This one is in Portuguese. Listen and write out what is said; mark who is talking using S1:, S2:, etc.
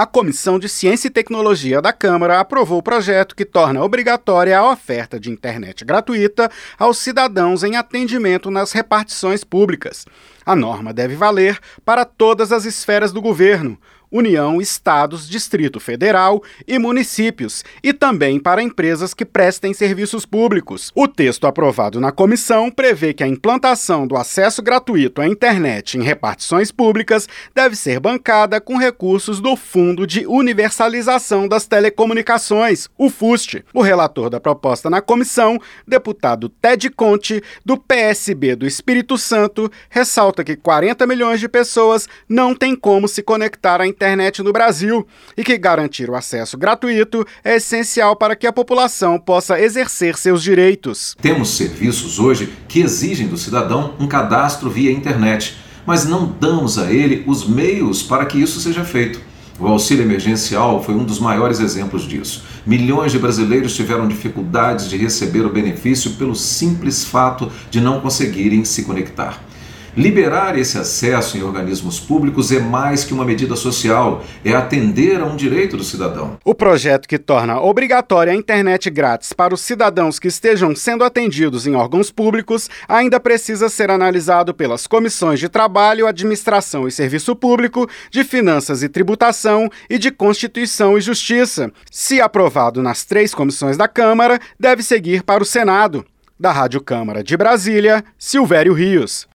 S1: A Comissão de Ciência e Tecnologia da Câmara aprovou o projeto que torna obrigatória a oferta de internet gratuita aos cidadãos em atendimento nas repartições públicas. A norma deve valer para todas as esferas do governo: União, Estados, Distrito Federal e municípios, e também para empresas que prestem serviços públicos. O texto aprovado na comissão prevê que a implantação do acesso gratuito à internet em repartições públicas deve ser bancada com recursos do Fundo de Universalização das Telecomunicações, o FUST. O relator da proposta na comissão, deputado Ted Conte, do PSB do Espírito Santo, ressalta que 40 milhões de pessoas não têm como se conectar à internet no Brasil e que garantir o acesso gratuito é essencial para que a população possa exercer seus direitos.
S2: Temos serviços hoje que exigem do cidadão um cadastro via internet, mas não damos a ele os meios para que isso seja feito. O auxílio emergencial foi um dos maiores exemplos disso. Milhões de brasileiros tiveram dificuldades de receber o benefício pelo simples fato de não conseguirem se conectar. Liberar esse acesso em organismos públicos é mais que uma medida social, é atender a um direito do cidadão.
S1: O projeto que torna obrigatória a internet grátis para os cidadãos que estejam sendo atendidos em órgãos públicos ainda precisa ser analisado pelas comissões de Trabalho, Administração e Serviço Público, de Finanças e Tributação e de Constituição e Justiça. Se aprovado nas 3 comissões da Câmara, deve seguir para o Senado. Da Rádio Câmara de Brasília, Silvério Rios.